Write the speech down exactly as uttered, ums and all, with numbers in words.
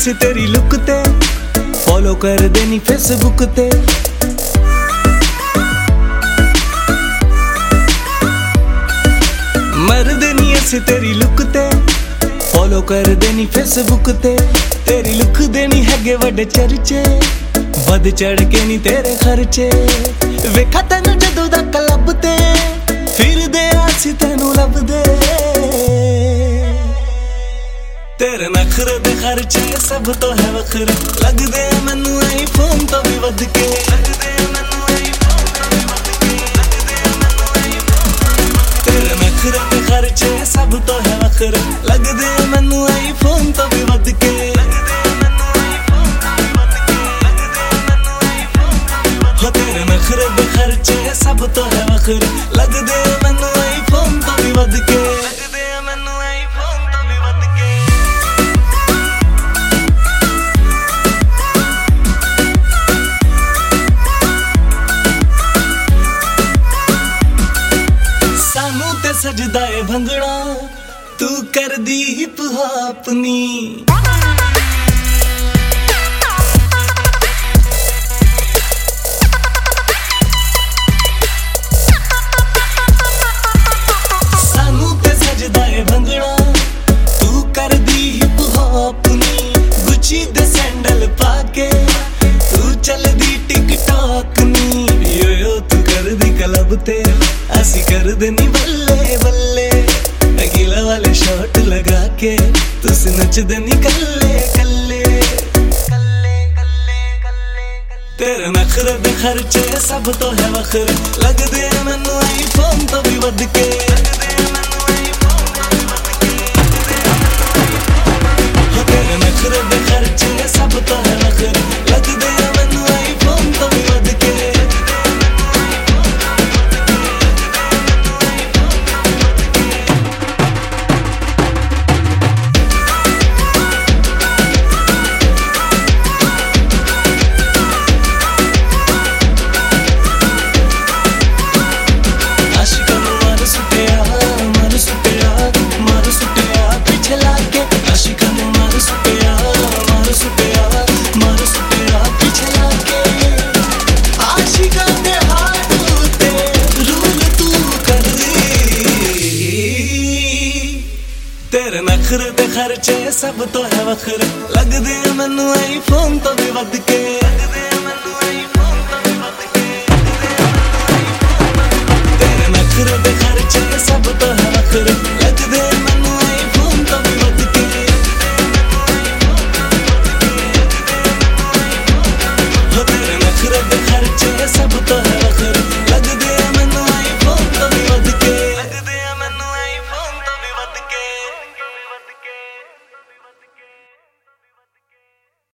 ਅਸੀਂ ਤੇਰੀ ਲੁੱਕ ਤੇ ਫੋਲੋ ਕਰਦੇ ਨੀ ਫੇਸਬੁੱਕ ਤੇ ਮਰਦੇ ਨੀ ਅਸੀਂ ਤੇਰੀ ਲੁੱਕ ਤੇ ਫੋਲੋ ਕਰਦੇ ਨੀ ਫੇਸਬੁੱਕ ਤੇ ਤੇਰੀ ਲੁੱਕ ਦੇ ਨੀ ਹੈਗੇ ਵੱਡੇ ਚਰਚੇ ਵੱਧ ਚੜ ਕੇ ਨੀ ਤੇਰੇ ਖਰਚੇ ਵੇਖਾ ਤੈਨੂੰ ਜਦੋਂ ਦਾ ਕਲੱਬ ਤੇ ਫਿਰਦੇ ਅਸੀਂ ਤੈਨੂੰ ਲੱਭਦੇ तेरे नखरे दे खर्चे सब तो है वखरे लगदे मैनू आईफोन तो भी वध के लगदे मैनू आईफोन तो भी वध के लगदे मैनू आईफोन तेरे नखरे दे खर्चे सब तो है वखरे लगदे मैनू आईफोन तो भी वध के लगदे मैनू आईफोन तो भी वध के लगदे मैनू आईफोन तो भी वध के तेरे नखरे दे खर्चे सब तो है वखरे लगदे मैनू आईफोन तो भी वध के लगदे मैनू आईफोन तो भी वध के सजदा है भंगड़ा तू कर दी हिप हॉप नी सानू ते सजदा है भंगड़ा तू कर दी हिप हॉप नी गुची दे सैंडल पाके तू चल दी टिकटॉक नी यो यो तू कर दी क्लब ते असी कर दे नी बल्ले बल्ले अगीला वाले शॉट लगा के तुस नचदे नी कल्ले कल्ले कल्ले कल्ले कल्ले तेरे नखरे दे खर्चे सब तो है वखरे लगदे मैनू आईफोन तो भी वध के लगदे मैनू आईफोन तो भी वध के तेरे नखरे दे खर्चे सब तो है वखरे लगदे मैनू आईफोन तो भी वध के तेरे नखरे दे खर्चे सब तो है वखरे लगदे मैनू आईफोन तो भी वध के लगदे